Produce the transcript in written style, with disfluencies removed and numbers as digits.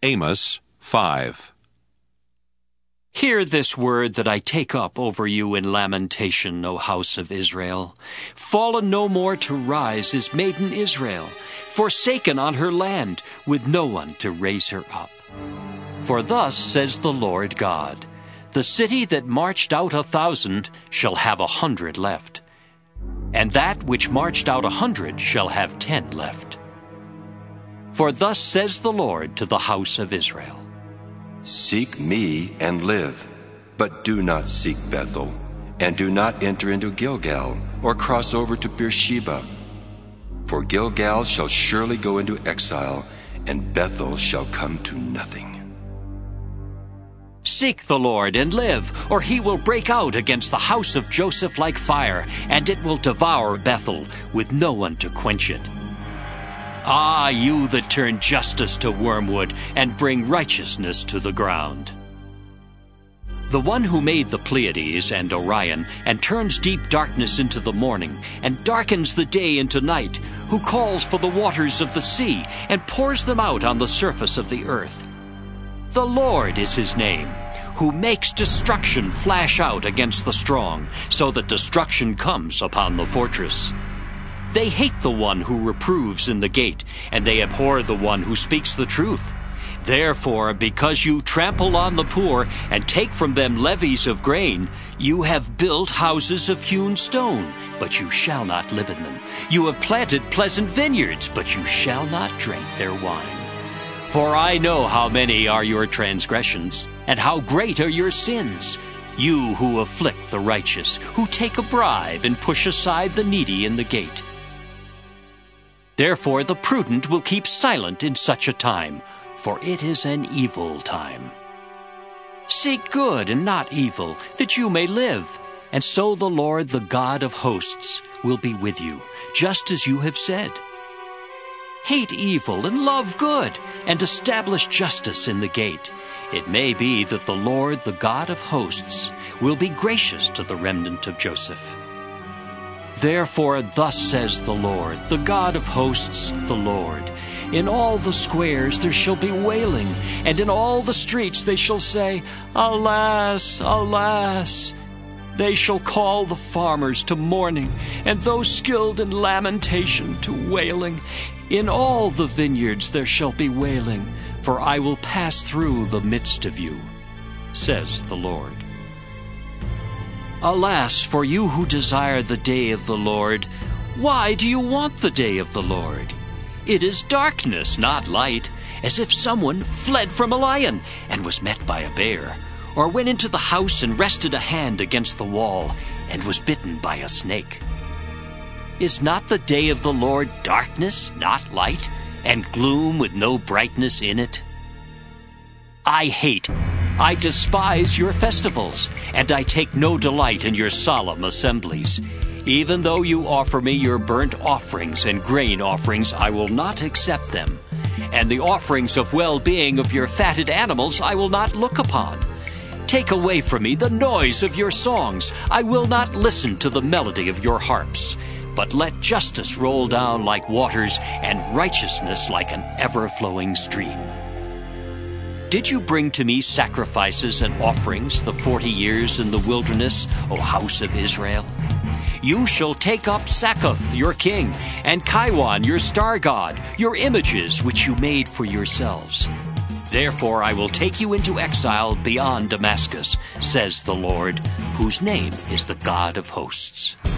Amos 5. Hear this word that I take up over you in lamentation, O house of Israel. Fallen no more to rise is maiden Israel, forsaken on her land, with no one to raise her up. For thus says the Lord God, the city that marched out 1,000 shall have 100 left, and that which marched out 100 shall have 10 left. For thus says the Lord to the house of Israel, Seek me and live, but do not seek Bethel, and do not enter into Gilgal, or cross over to Beersheba. For Gilgal shall surely go into exile, and Bethel shall come to nothing. Seek the Lord and live, or he will break out against the house of Joseph like fire, and it will devour Bethel, with no one to quench it. Ah, you that turn justice to wormwood and bring righteousness to the ground. The one who made the Pleiades and Orion, and turns deep darkness into the morning, and darkens the day into night, who calls for the waters of the sea, and pours them out on the surface of the earth. The Lord is his name, who makes destruction flash out against the strong, so that destruction comes upon the fortress. They hate the one who reproves in the gate, and they abhor the one who speaks the truth. Therefore, because you trample on the poor and take from them levies of grain, you have built houses of hewn stone, but you shall not live in them. You have planted pleasant vineyards, but you shall not drink their wine. For I know how many are your transgressions, and how great are your sins. You who afflict the righteous, who take a bribe and push aside the needy in the gate. Therefore the prudent will keep silent in such a time, for it is an evil time. Seek good and not evil, that you may live, and so the Lord, the God of hosts, will be with you, just as you have said. Hate evil and love good, and establish justice in the gate. It may be that the Lord, the God of hosts, will be gracious to the remnant of Joseph. Therefore thus says the Lord, the God of hosts, the Lord, in all the squares there shall be wailing, and in all the streets they shall say, Alas, alas! They shall call the farmers to mourning, and those skilled in lamentation to wailing. In all the vineyards there shall be wailing, for I will pass through the midst of you, says the Lord. Alas, for you who desire the day of the Lord, why do you want the day of the Lord? It is darkness, not light, as if someone fled from a lion and was met by a bear, or went into the house and rested a hand against the wall and was bitten by a snake. Is not the day of the Lord darkness, not light, and gloom with no brightness in it? I despise your festivals, and I take no delight in your solemn assemblies. Even though you offer me your burnt offerings and grain offerings, I will not accept them. And the offerings of well-being of your fatted animals I will not look upon. Take away from me the noise of your songs. I will not listen to the melody of your harps. But let justice roll down like waters, and righteousness like an ever-flowing stream. Did you bring to me sacrifices and offerings the 40 years in the wilderness, O house of Israel? You shall take up Sakkuth, your king, and Kiwan, your star god, your images which you made for yourselves. Therefore I will take you into exile beyond Damascus, says the Lord, whose name is the God of hosts.